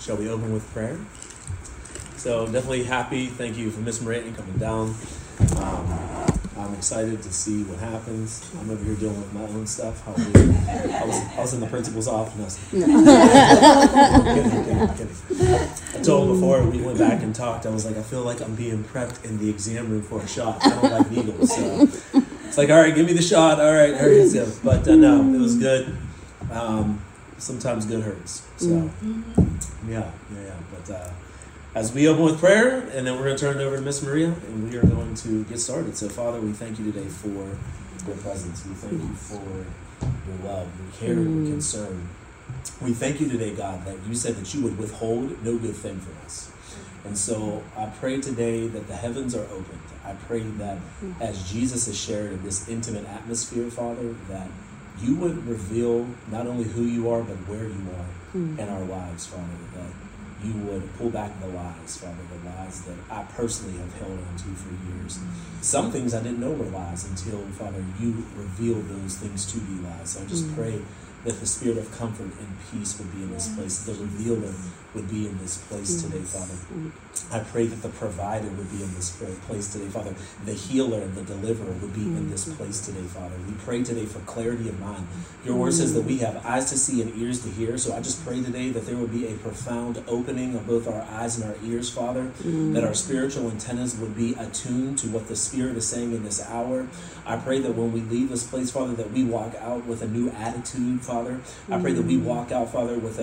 Shall we open with prayer? So definitely happy. Thank you for Miss Maria coming down. I'm excited to see what happens. I'm over here dealing with my own stuff. I was in the principal's office. Kidding. I told him before we went back and talked, I was like, I feel like I'm being prepped in the exam room for a shot. I don't like needles, so it's like, all right, give me the shot. All right, here it is. But no, it was good. Sometimes good hurts. So yeah. But as we open with prayer, and then we're going to turn it over to Miss Maria, and we are going to get started. So, Father, we thank you today for your presence. We thank you for your love, your care, your concern. We thank you today, God, that you said that you would withhold no good thing from us. And so I pray today that the heavens are opened. I pray that as Jesus is shared in this intimate atmosphere, Father, that you would reveal not only who you are, but where you are in our lives, Father, that you would pull back the lies, Father, the lies that I personally have held on to for years. Some things I didn't know were lies until, Father, you revealed those things to be lies. So I just pray that the spirit of comfort and peace would be in this place, the revealer would be in this place today, Father. I pray that the provider would be in this place today, Father. The healer and the deliverer would be in this place today, Father. We pray today for clarity of mind. Your word says that we have eyes to see and ears to hear, so I just pray today that there would be a profound opening of both our eyes and our ears, Father, that our spiritual antennas would be attuned to what the Spirit is saying in this hour. I pray that when we leave this place, Father, that we walk out with a new attitude, Father. I pray that we walk out, Father, with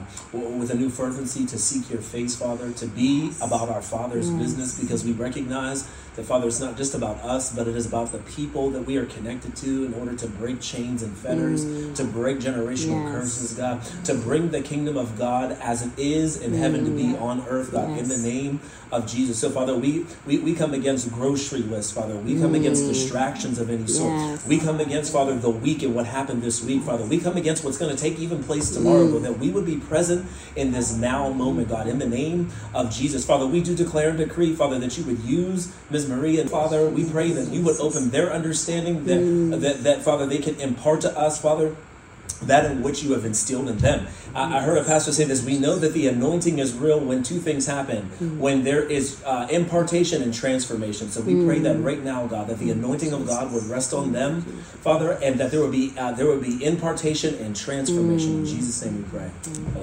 a new fervency to seek your face, Father, to be about our Father's business, because we recognize that, Father, it's not just about us, but it is about the people that we are connected to in order to break chains and fetters, to break generational curses, God, to bring the kingdom of God as it is in heaven to be on earth, God, in the name of Jesus. So, Father, we come against grocery lists, Father. We come against distractions of any sort. We come against, Father, the week and what happened this week, Father. We come against what's going to take even place tomorrow, but that we would be present in this now moment, God, in the name of Jesus. Father, we do declare and decree, Father, that you would use Ms. Maria, and Father, we pray that you would open their understanding, that Father, they can impart to us, Father, that in which you have instilled in them. I heard a pastor say this: we know that the anointing is real when two things happen, when there is impartation and transformation. So we pray that right now, God, that the anointing of God would rest on them, Father, and that there would be impartation and transformation. In Jesus' name we pray.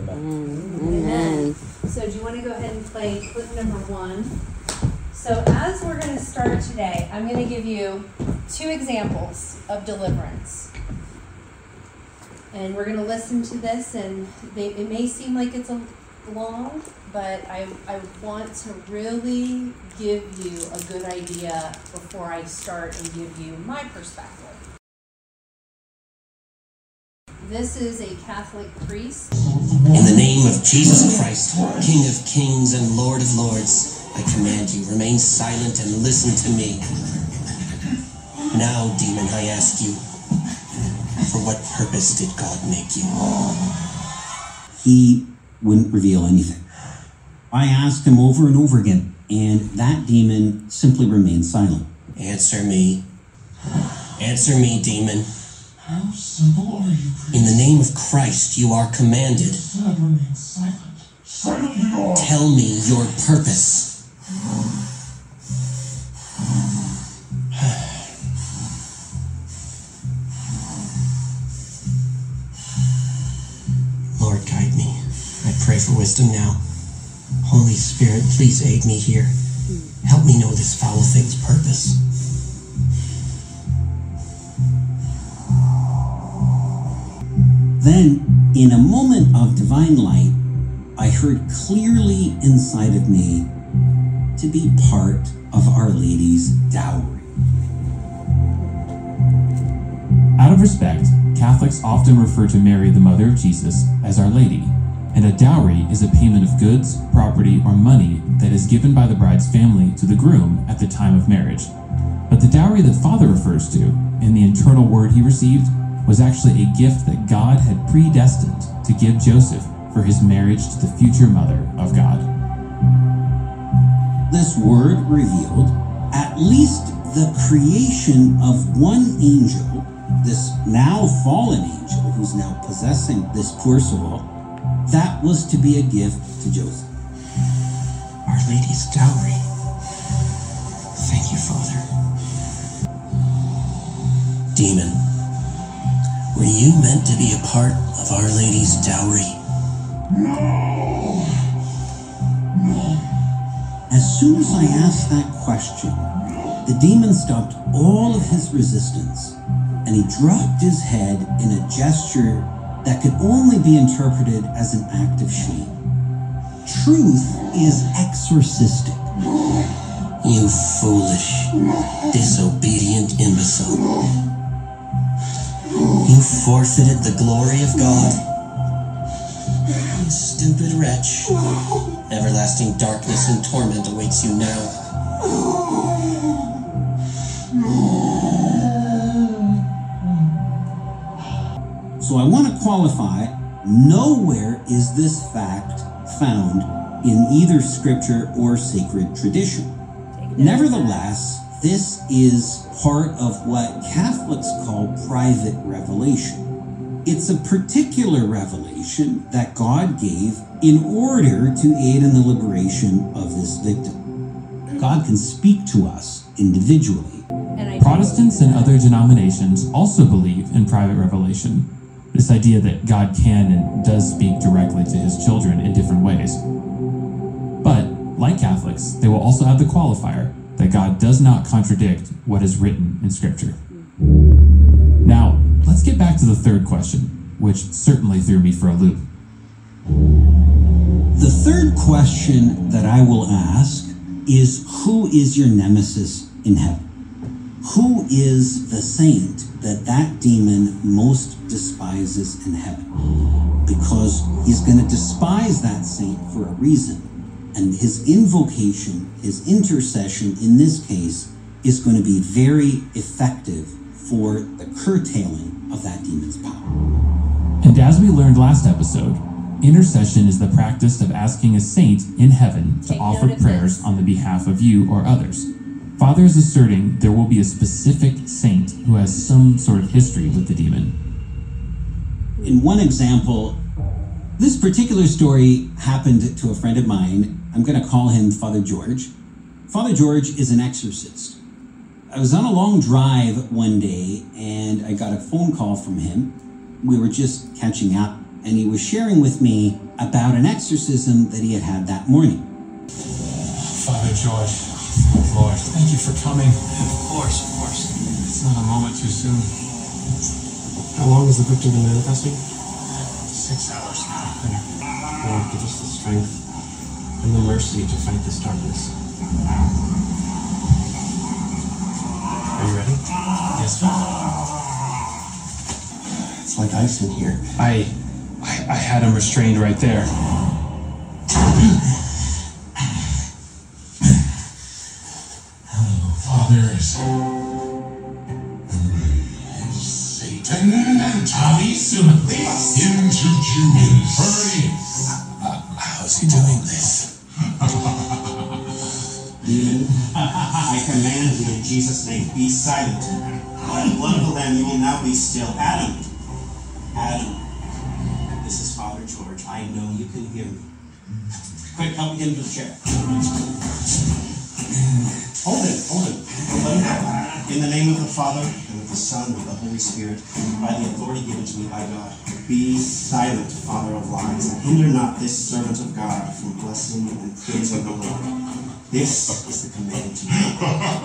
Amen. So do you want to go ahead and play clip number 1? So as we're going to start today, I'm going to give you 2 examples of deliverance. And we're going to listen to this, and it may seem like it's long, but I want to really give you a good idea before I start and give you my perspective. This is a Catholic priest. In the name of Jesus Christ, King of Kings and Lord of Lords, I command you, remain silent and listen to me. Now, demon, I ask you, for what purpose did God make you? He wouldn't reveal anything. I asked him over and over again, and that demon simply remained silent. Answer me. Answer me, demon. How simple are you, priest? In the name of Christ, you are commanded. God, remain silent. Silent you are. Tell me your purpose. Lord, guide me. I pray for wisdom now. Holy Spirit, please aid me here. Help me know this foul thing's purpose. Then, in a moment of divine light, I heard clearly inside of me to be part of Our Lady's dowry. Out of respect, Catholics often refer to Mary, the mother of Jesus, as Our Lady, and a dowry is a payment of goods, property, or money that is given by the bride's family to the groom at the time of marriage. But the dowry that Father refers to, in the internal word he received, was actually a gift that God had predestined to give Joseph for his marriage to the future mother of God. This word revealed at least the creation of one angel, this now fallen angel who's now possessing this poor soul, that was to be a gift to Joseph. Our Lady's dowry. Thank you, Father. Demon, were you meant to be a part of Our Lady's dowry? No. As soon as I asked that question, the demon stopped all of his resistance, and he dropped his head in a gesture that could only be interpreted as an act of shame. Truth is exorcistic. You foolish, disobedient imbecile. You forfeited the glory of God. You stupid wretch. Everlasting darkness and torment awaits you now. So I want to qualify, nowhere is this fact found in either scripture or sacred tradition. Nevertheless, this is part of what Catholics call private revelation. It's a particular revelation that God gave in order to aid in the liberation of this victim. God can speak to us individually. Protestants and other denominations also believe in private revelation, this idea that God can and does speak directly to his children in different ways. But, like Catholics, they will also have the qualifier that God does not contradict what is written in Scripture. Now, let's get back to the third question, which certainly threw me for a loop. The third question that I will ask is, who is your nemesis in heaven? Who is the saint that demon most despises in heaven? Because he's going to despise that saint for a reason. And his invocation, his intercession in this case, is going to be very effective for the curtailing of that demon's power. And as we learned last episode, intercession is the practice of asking a saint in heaven to offer prayers on the behalf of you or others. Father is asserting there will be a specific saint who has some sort of history with the demon. In one example, this particular story happened to a friend of mine. I'm going to call him Father George. Father George is an exorcist. I was on a long drive one day and I got a phone call from him. We were just catching up and he was sharing with me about an exorcism that he had had that morning. Father George, Lord, thank you for coming. Of course. It's not a moment too soon. How long has the victim been manifesting? 6 hours now. Lord, give us the strength and the mercy to fight this darkness. Are you ready? Yes, Father. It's like ice in here. I had him restrained right there. Fathers. Satan and Tommy Summit into Jews. Hurry! How's he doing this? Demon, I command you in Jesus' name, be silent. By the blood of the Lamb, you will now be still. Adam, this is Father George. I know you can hear me. Quick, help me get him to the chair. Hold it. Don't let him go. In the name of the Father, and of the Son, and of the Holy Spirit, by the authority given to me by God, be silent, Father of lies, and hinder not this servant of God from blessing and praising the Lord. This is the command to you.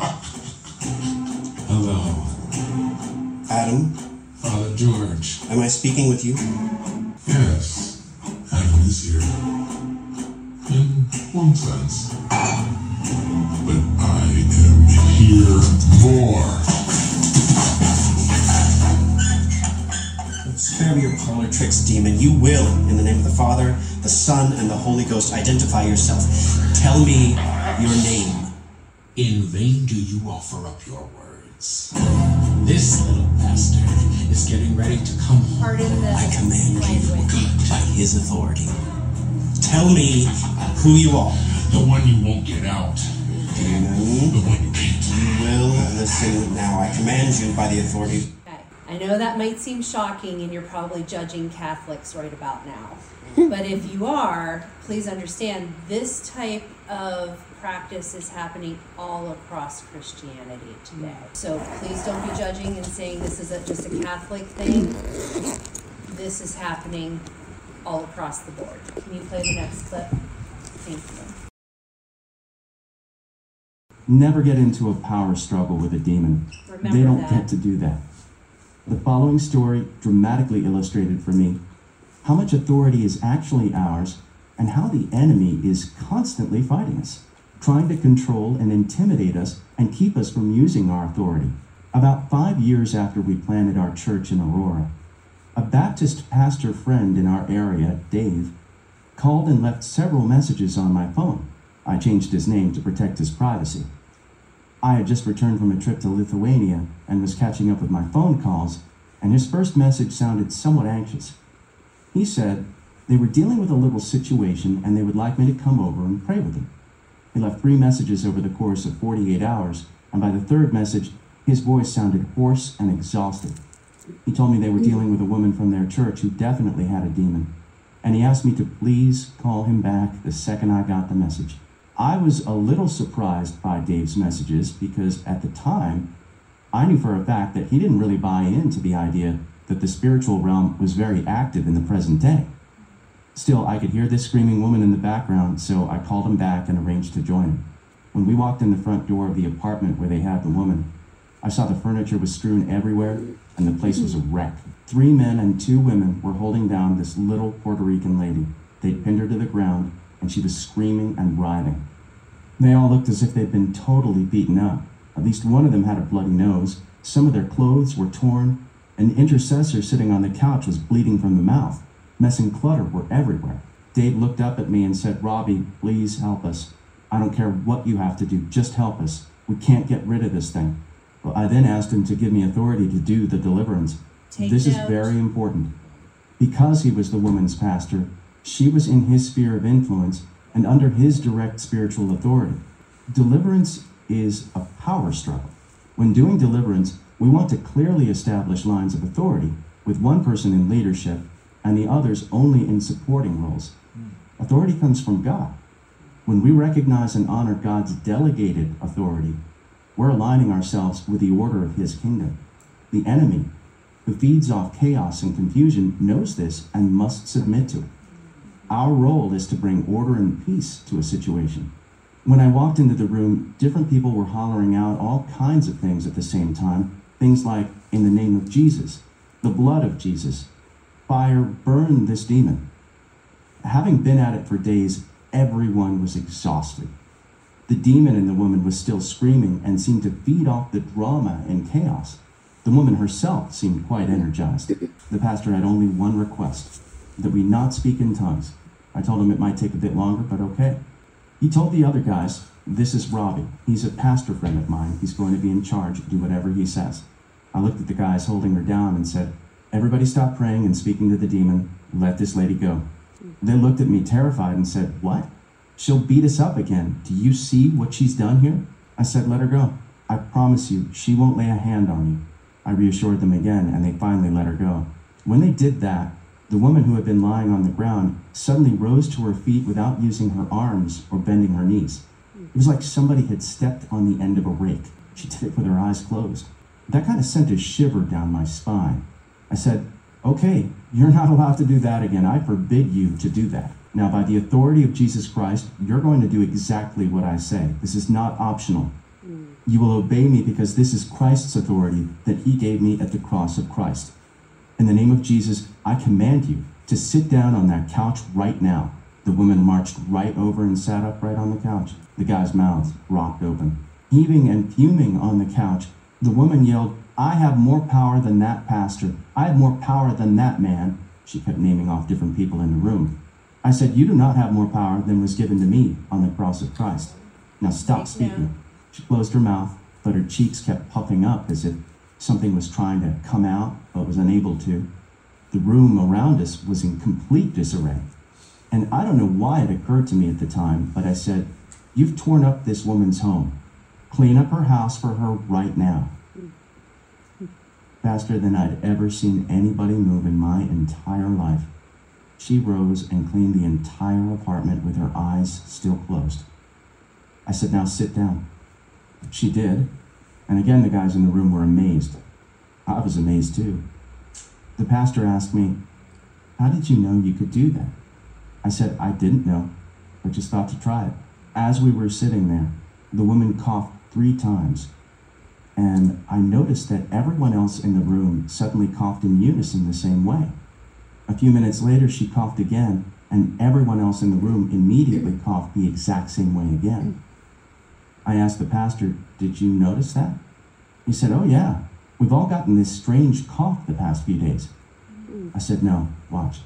Hello, Adam, Father George. am I speaking with you? Yes, Adam is here. In one sense. But I am here more. Spare me your parlor tricks, demon. You will, in the name of the Father, the Son, and the Holy Ghost, identify yourself. Tell me your name. In vain do you offer up your words. This little bastard is getting ready to come home. Pardon the I command you language. by his authority. Tell me who you are. The one you won't get out. Demon, The one you can't. you will listen now. I command you by the authority. Okay. I know that might seem shocking and you're probably judging Catholics right about now. But if you are, please understand this type of practice is happening all across Christianity today. So please don't be judging and saying this is just a Catholic thing. This is happening all across the board. Can you play the next clip? Thank you. Never get into a power struggle with a demon. Remember they don't that. get to do that. The following story dramatically illustrated for me how much authority is actually ours and how the enemy is constantly fighting us, trying to control and intimidate us and keep us from using our authority. About 5 years after we planted our church in Aurora, a Baptist pastor friend in our area, Dave, called and left several messages on my phone. I changed his name to protect his privacy. I had just returned from a trip to Lithuania and was catching up with my phone calls, and his first message sounded somewhat anxious. He said they were dealing with a little situation and they would like me to come over and pray with them. He left 3 messages over the course of 48 hours, and by the 3rd message, his voice sounded hoarse and exhausted. He told me they were dealing with a woman from their church who definitely had a demon, and he asked me to please call him back the second I got the message. I was a little surprised by Dave's messages because at the time, I knew for a fact that he didn't really buy into the idea that the spiritual realm was very active in the present day. Still, I could hear this screaming woman in the background, so I called him back and arranged to join him. When we walked in the front door of the apartment where they had the woman, I saw the furniture was strewn everywhere and the place was a wreck. 3 men and 2 women were holding down this little Puerto Rican lady. They'd pinned her to the ground and she was screaming and writhing. They all looked as if they'd been totally beaten up. At least one of them had a bloody nose. Some of their clothes were torn. An intercessor sitting on the couch was bleeding from the mouth. Mess and clutter were everywhere. Dave looked up at me and said, "Robbie, please help us. I don't care what you have to do, just help us. We can't get rid of this thing." Well, I then asked him to give me authority to do the deliverance. This is very important. Because he was the woman's pastor, she was in his sphere of influence and under his direct spiritual authority. Deliverance is a power struggle. When doing deliverance, we want to clearly establish lines of authority, with one person in leadership and the others only in supporting roles. Authority comes from God. When we recognize and honor God's delegated authority, we're aligning ourselves with the order of his kingdom. The enemy, who feeds off chaos and confusion, knows this and must submit to it. Our role is to bring order and peace to a situation. When I walked into the room, different people were hollering out all kinds of things at the same time. Things like, "In the name of Jesus," "The blood of Jesus," "Fire, burn this demon." Having been at it for days, everyone was exhausted. The demon in the woman was still screaming and seemed to feed off the drama and chaos. The woman herself seemed quite energized. The pastor had only one request, that we not speak in tongues. I told him it might take a bit longer, but okay. He told the other guys, "This is Robbie. He's a pastor friend of mine. He's going to be in charge, do whatever he says." I looked at the guys holding her down and said, "Everybody stop praying and speaking to the demon. Let this lady go." They looked at me terrified and said, "What? She'll beat us up again. Do you see what she's done here?" I said, "Let her go. I promise you, she won't lay a hand on you." I reassured them again, and they finally let her go. When they did that, the woman who had been lying on the ground suddenly rose to her feet without using her arms or bending her knees. It was like somebody had stepped on the end of a rake. She did it with her eyes closed. That kind of sent a shiver down my spine. I said, "Okay, you're not allowed to do that again. I forbid you to do that. Now, by the authority of Jesus Christ, you're going to do exactly what I say. This is not optional. You will obey me because this is Christ's authority that he gave me at the cross of Christ. In the name of Jesus, I command you to sit down on that couch right now." The woman marched right over and sat upright on the couch. The guy's mouth rocked open. Heaving and fuming on the couch, the woman yelled, "I have more power than that pastor. I have more power than that man." She kept naming off different people in the room. I said, "You do not have more power than was given to me on the cross of Christ. Now stop speaking." She closed her mouth, but her cheeks kept puffing up as if something was trying to come out, but was unable to. The room around us was in complete disarray. And I don't know why it occurred to me at the time, but I said, "You've torn up this woman's home. Clean up her house for her right now." faster than I'd ever seen anybody move in my entire life. She rose and cleaned the entire apartment with her eyes still closed. I said, "Now sit down." She did, and again the guys in the room were amazed. I was amazed too. The pastor asked me, "How did you know you could do that?" I said, "I didn't know. I just thought to try it." As we were sitting there, the woman coughed 3 times, and I noticed that everyone else in the room suddenly coughed in unison the same way. A few minutes later, she coughed again, and everyone else in the room immediately coughed the exact same way again. I asked the pastor, "Did you notice that?" He said, "Oh yeah, we've all gotten this strange cough the past few days." I said, "No, watch."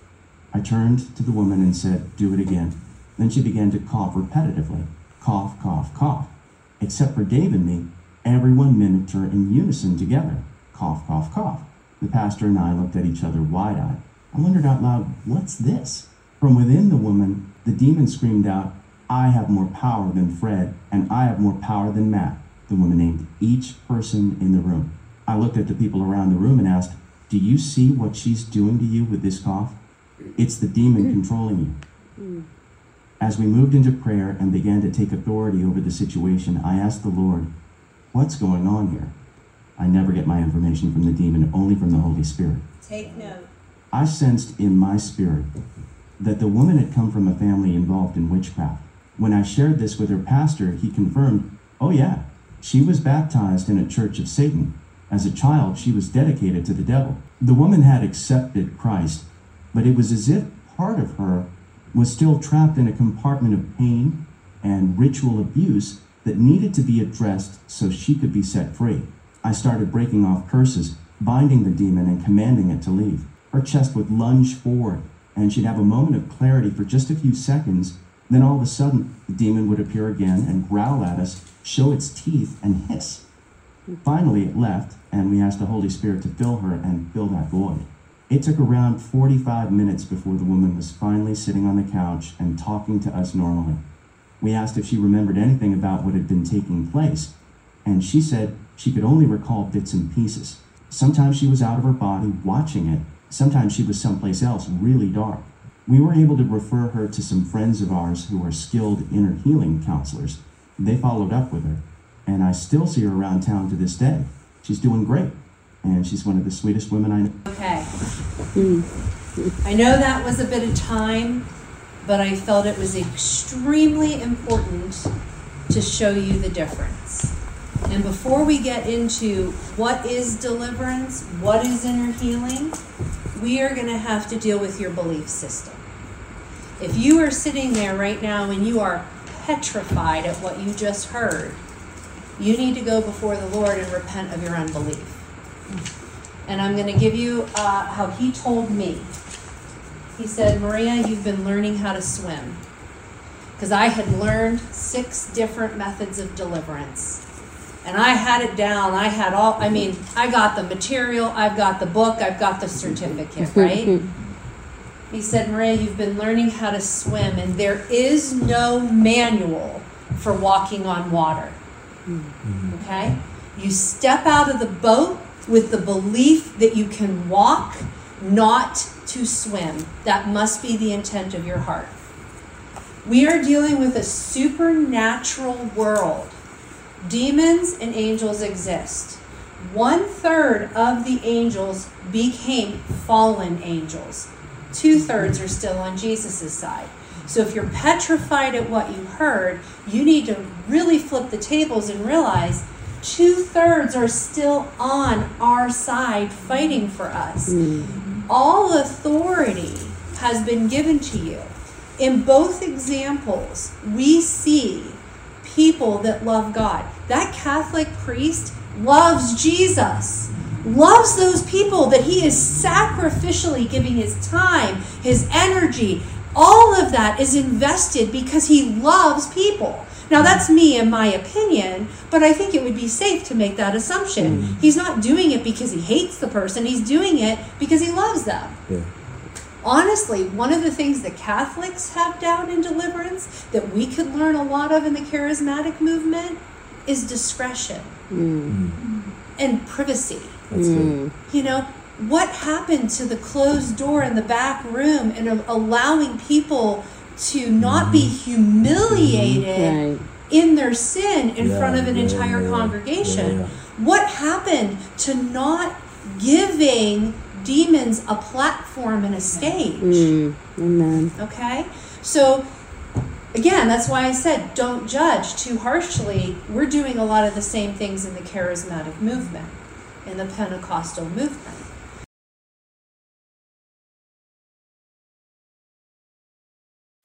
I turned to the woman and said, "Do it again." Then she began to cough repetitively. Cough, cough, cough. Except for Dave and me, everyone mimicked her in unison together. Cough, cough, cough. The pastor and I looked at each other wide-eyed. I wondered out loud, what's this? From within the woman, the demon screamed out, "I have more power than Fred, and I have more power than Matt." The woman named each person in the room. I looked at the people around the room and asked, "Do you see what she's doing to you with this cough? It's the demon controlling you." As we moved into prayer and began to take authority over the situation, I asked the Lord, "What's going on here?" I never get my information from the demon, only from the Holy Spirit. Take note. I sensed in my spirit that the woman had come from a family involved in witchcraft. When I shared this with her pastor, he confirmed, "Oh yeah, she was baptized in a church of Satan. As a child, she was dedicated to the devil." The woman had accepted Christ, but it was as if part of her was still trapped in a compartment of pain and ritual abuse that needed to be addressed so she could be set free. I started breaking off curses, binding the demon and commanding it to leave. Her chest would lunge forward, and she'd have a moment of clarity for just a few seconds. Then all of a sudden, the demon would appear again and growl at us, show its teeth, and hiss. Finally, it left, and we asked the Holy Spirit to fill her and fill that void. It took around 45 minutes before the woman was finally sitting on the couch and talking to us normally. We asked if she remembered anything about what had been taking place, and she said she could only recall bits and pieces. Sometimes she was out of her body watching it. Sometimes she was someplace else, really dark. We were able to refer her to some friends of ours who are skilled inner healing counselors. They followed up with her, and I still see her around town to this day. She's doing great, and she's one of the sweetest women I know. Okay. I know that was a bit of time, but I felt it was extremely important to show you the difference. And before we get into what is deliverance, what is inner healing, we are going to have to deal with your belief system. If you are sitting there right now and you are petrified at what you just heard, you need to go before the Lord and repent of your unbelief. And I'm going to give you how he told me. He said, "Maria, you've been learning how to swim." Because I had learned 6 different methods of deliverance. And I had it down. I got the material, I've got the book, I've got the certificate, right? He said, "Maria, you've been learning how to swim, and there is no manual for walking on water." Okay? You step out of the boat with the belief that you can walk, not to swim. That must be the intent of your heart. We are dealing with a supernatural world. Demons and angels exist. 1/3 of the angels became fallen angels. 2/3 are still on Jesus' side. So if you're petrified at what you heard, you need to really flip the tables and realize 2/3 are still on our side fighting for us. All authority has been given to you. In both examples, we see people that love God. That Catholic priest loves Jesus, loves those people that he is sacrificially giving his time, his energy. All of that is invested because he loves people. Now, that's me and my opinion, but I think it would be safe to make that assumption. He's not doing it because he hates the person. He's doing it because he loves them. Yeah. Honestly, one of the things that Catholics have down in deliverance that we could learn a lot of in the charismatic movement is discretion and privacy. That's good. You know, what happened to the closed door in the back room and allowing people to not be humiliated in their sin in front of an entire congregation? What happened to not giving demons a platform and a stage? Amen. Okay? So, again, that's why I said don't judge too harshly. We're doing a lot of the same things in the charismatic movement, in the Pentecostal movement.